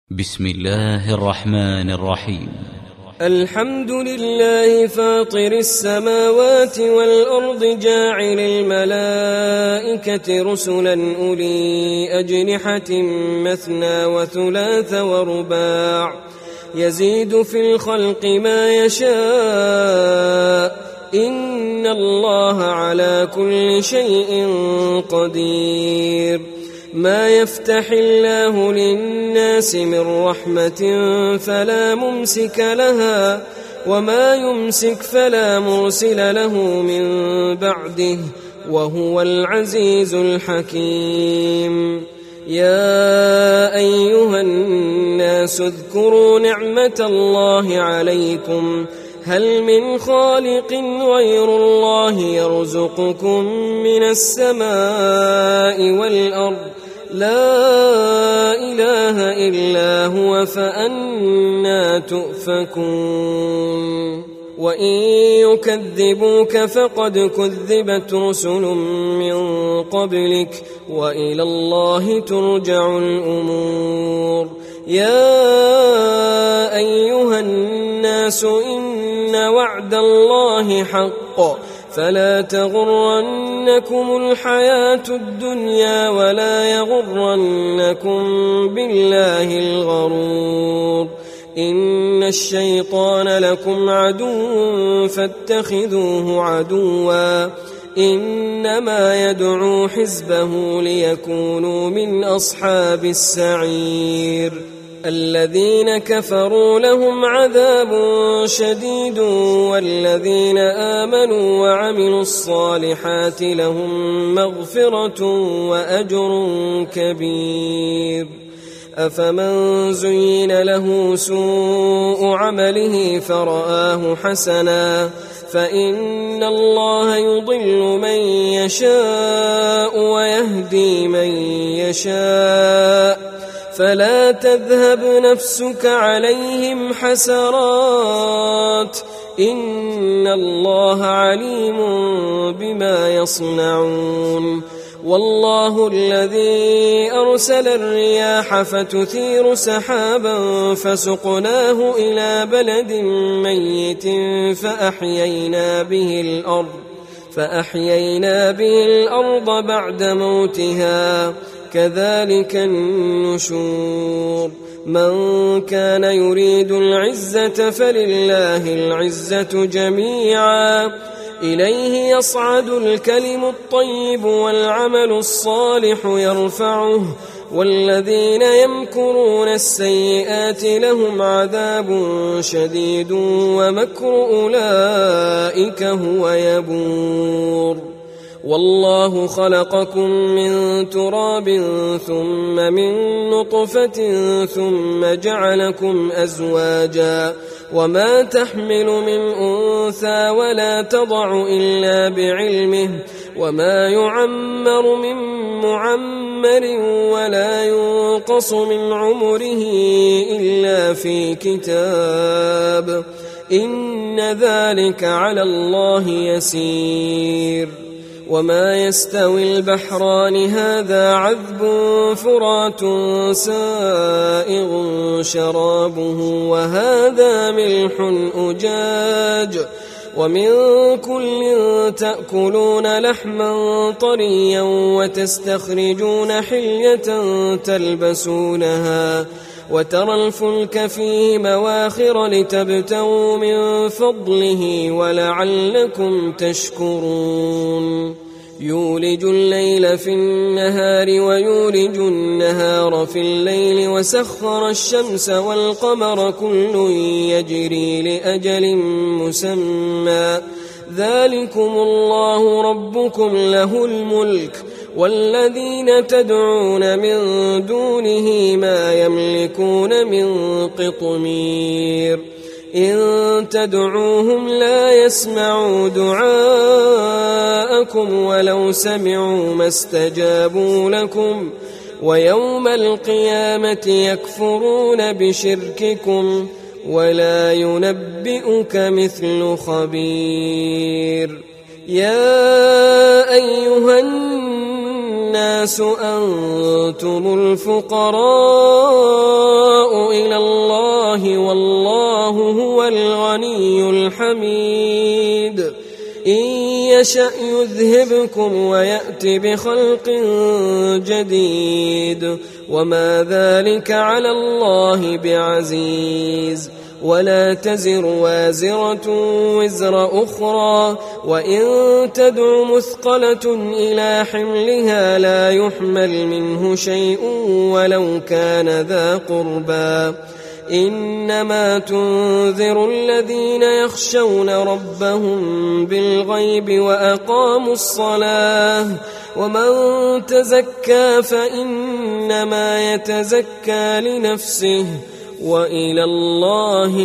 بسم الله الرحمن الرحيم. الحمد لله فاطر السماوات والأرض جاعل الملائكة رسلا أولي أجنحة مثنى وثلاث ورباع يزيد في الخلق ما يشاء إن الله على كل شيء قدير. ما يفتح الله للناس من رحمة فلا ممسك لها وما يمسك فلا مرسل له من بعده وهو العزيز الحكيم. يا أيها الناس اذكروا نعمة الله عليكم هل من خالق غير الله يرزقكم من السماء والأرض لا إله إلا هو فأنى تؤفكون. وإن يكذبوك فقد كذبت رسل من قبلك وإلى الله ترجع الأمور. يا أيها الناس إن وعد الله حق فلا تغرنكم الحياة الدنيا ولا يغرنكم بالله الغرور. إن الشيطان لكم عدو فاتخذوه عدوا إنما يدعو حزبه ليكونوا من أصحاب السعير. الذين كفروا لهم عذاب شديد والذين آمنوا وعملوا الصالحات لهم مغفرة وأجر كبير. أفمن زين له سوء عمله فرآه حسنا فإن الله يضل من يشاء ويهدي من يشاء فلا تذهب نفسك عليهم حسرات إن الله عليم بما يصنعون. والله الذي أرسل الرياح فتثير سحابا فسقناه إلى بلد ميت فأحيينا به الأرض بعد موتها كذلك النشور. من كان يريد العزة فلله العزة جميعا إليه يصعد الكلم الطيب والعمل الصالح يرفعه والذين يمكرون السيئات لهم عذاب شديد ومكر أولئك هو يبور. والله خلقكم من تراب ثم من نطفة ثم جعلكم أزواجا وما تحمل من أنثى ولا تضع إلا بعلمه وما يعمر من معمر ولا ينقص من عمره إلا في كتاب إن ذلك على الله يسير. وما يستوي البحران هذا عذب فرات سائغ شرابه وهذا ملح أجاج ومن كل تأكلون لحما طريا وتستخرجون حلية تلبسونها وترى الفلك فيه مواخر لتبتغوا من فضله ولعلكم تشكرون. يولج الليل في النهار ويولج النهار في الليل وسخر الشمس والقمر كل يجري لأجل مسمى ذلكم الله ربكم له الملك والذين تدعون من دونه ما يملكون من قطمير. إن تدعوهم لا يسمعوا دعاءكم ولو سمعوا ما استجابوا لكم ويوم القيامة يكفرون بشرككم ولا ينبئك مثل خبير. يا أيها الناس أنتم الفقراء حميد إن يشأ يذهبكم ويأت بخلق جديد وما ذلك على الله بعزيز ولا تزر وازرة وزر أخرى وإن تدع مثقلة إلى حملها لا يحمل منه شيء ولو كان ذا قربى إنما تنذر الذين يخشون ربهم بالغيب وأقاموا الصلاة ومن تزكى فإنما يتزكى لنفسه وإلى الله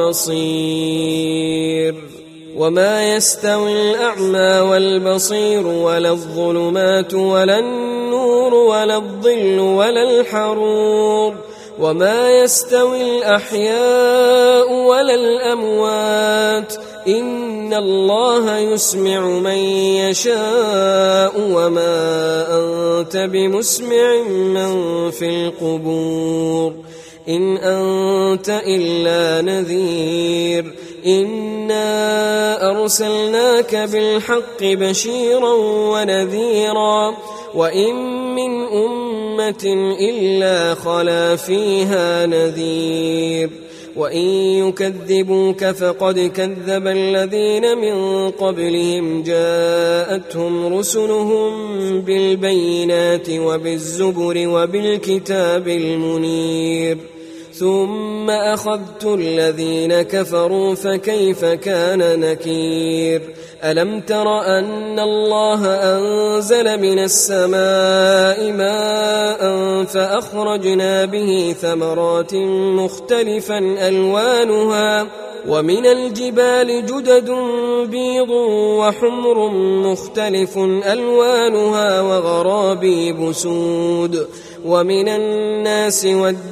المصير وما يستوي الأعمى والبصير ولا الظلمات ولا النور ولا الظل ولا الحرور وما يستوي الأحياء ولا الأموات إن الله يسمع من يشاء وما أنت بمسمع من في القبور إن أنت إلا نذير إنا أرسلناك بالحق بشيرا ونذيرا وإن من أمة إلا خلا فيها نذير وإن يكذبوك فقد كذب الذين من قبلهم جاءتهم رسلهم بالبينات وبالزبر وبالكتاب المنير ثم أخذت الذين كفروا فكيف كان نكير ألم تر أن الله أنزل من السماء ماء فأخرجنا به ثمرات مختلفا ألوانها ومن الجبال جدد بيض وحمر مختلف ألوانها وغرابيب سود ومن الناس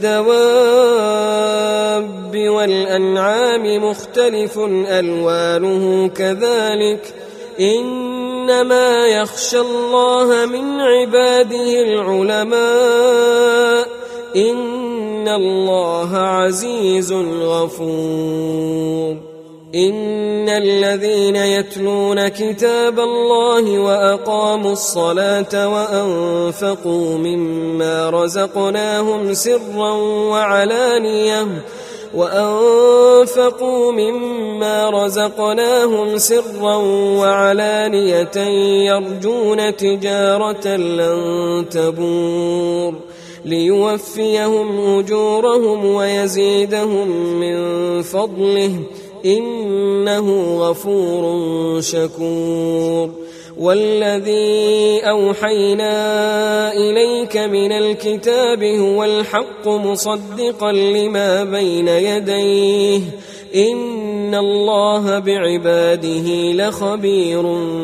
والدواب والأنعام مختلف ألوانه كذلك إنما يخشى الله من عباده العلماء إن الله عزيز غفور إن الذين يتلون كتاب الله وأقاموا الصلاة وأنفقوا مما رزقناهم سرا وعلانية يرجون تجارة لن تبور ليوفيهم أجورهم ويزيدهم من فضله إنه غفور شكور والذي أوحينا إليك من الكتاب هو الحق مصدقا لما بين يديه إن الله بعباده لخبير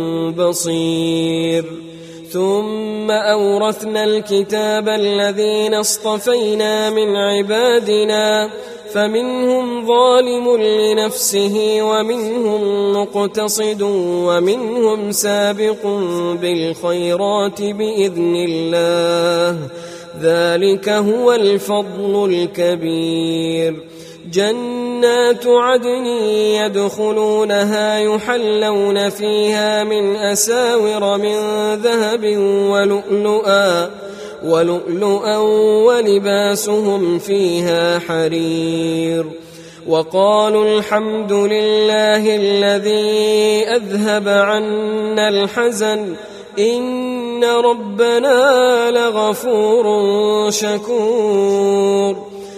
بصير ثم أورثنا الكتاب الذين اصطفينا من عبادنا فمنهم ظالم لنفسه ومنهم مقتصد ومنهم سابق بالخيرات بإذن الله ذلك هو الفضل الكبير جنات عدن يدخلونها يحلون فيها من أساور من ذهب ولؤلؤا ولباسهم فيها حرير وقالوا الحمد لله الذي أذهب عنا الحزن إن ربنا لغفور شكور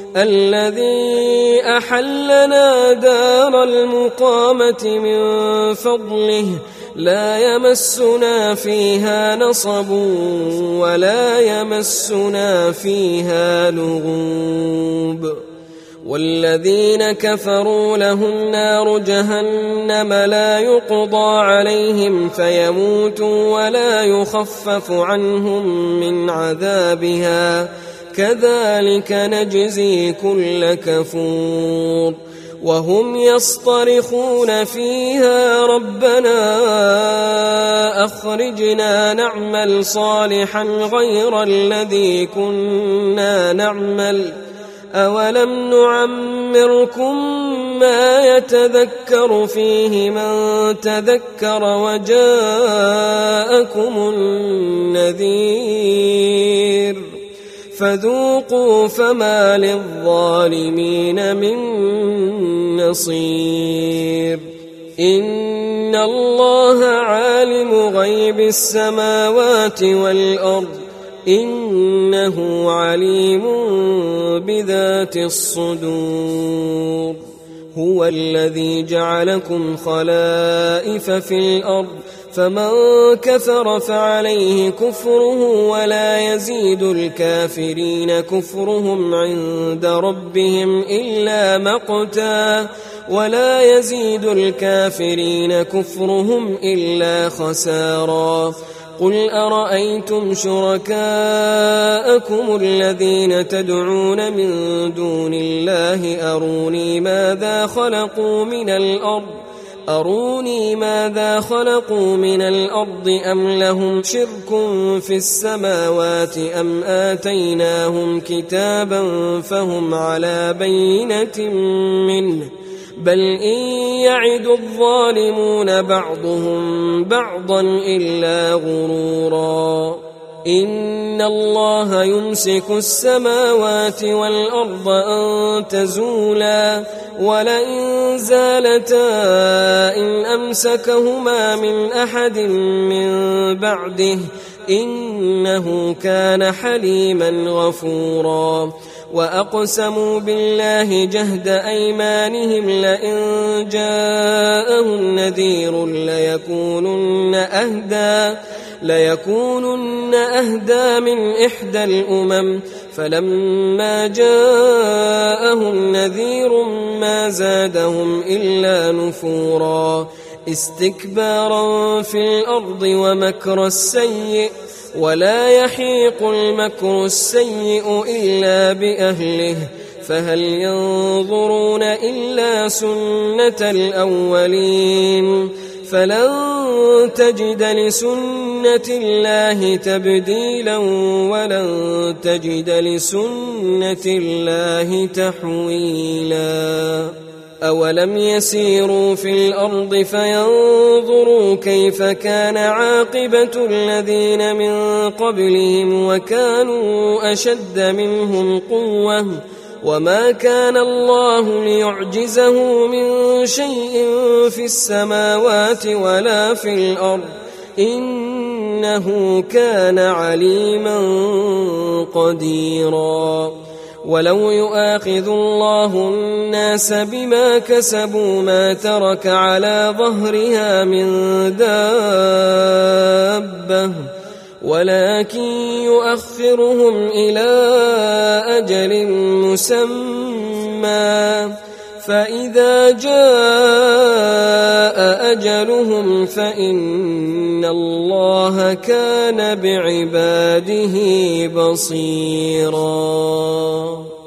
الذي أحلنا دار المقامة من فضله لا يمسنا فيها نصب ولا يمسنا فيها لغوب والذين كفروا لهم نار جهنم لا يقضى عليهم فيموتوا ولا يخفف عنهم من عذابها كذلك نجزي كل كفور وهم يصطرخون فيها ربنا أخرجنا نعمل صالحا غير الذي كنا نعمل أولم نعمركم ما يتذكر فيه من تذكر وجاءكم النذير فذوقوا فما للظالمين من نصير إن الله عالم غيب السماوات والأرض إنه عليم بذات الصدور هو الذي جعلكم خلائف في الأرض فمن كفر فعليه كفره ولا يزيد الكافرين كفرهم عند ربهم إلا مقتا ولا يزيد الكافرين كفرهم إلا خسارا قل أرأيتم شركاءكم الذين تدعون من دون الله أروني ماذا خلقوا من الأرض أم لهم شرك في السماوات أم آتيناهم كتابا فهم على بينة منه بل إن يعد الظالمون بعضهم بعضا إلا غرورا إن الله يمسك السماوات والأرض أن تزولا ولئن زالتا إن أمسكهما من أحد من بعده إنه كان حليما غفورا وأقسموا بالله جهد أيمانهم لئن جاءهم نذير ليكونن أهدى من إحدى الأمم فلما جاءهم نذير ما زادهم إلا نفورا استكبارا في الأرض ومكر السيء ولا يحيق المكر السيء إلا بأهله فهل ينظرون إلا سنة الأولين فلن تجد لسنة الله تبديلا ولن تجد لسنة الله تحويلا أولم يسيروا في الأرض فينظروا كيف كان عاقبة الذين من قبلهم وكانوا أشد منهم قوة وما كان الله ليعجزه من شيء في السماوات ولا في الأرض إنه كان عليما قديرا ولو يؤاخذ الله الناس بما كسبوا ما ترك على ظهرها من دابة ولكن يؤخرهم إلى أجل مسمى فإذا جاء أجلهم فإن الله كان بعباده بصيراً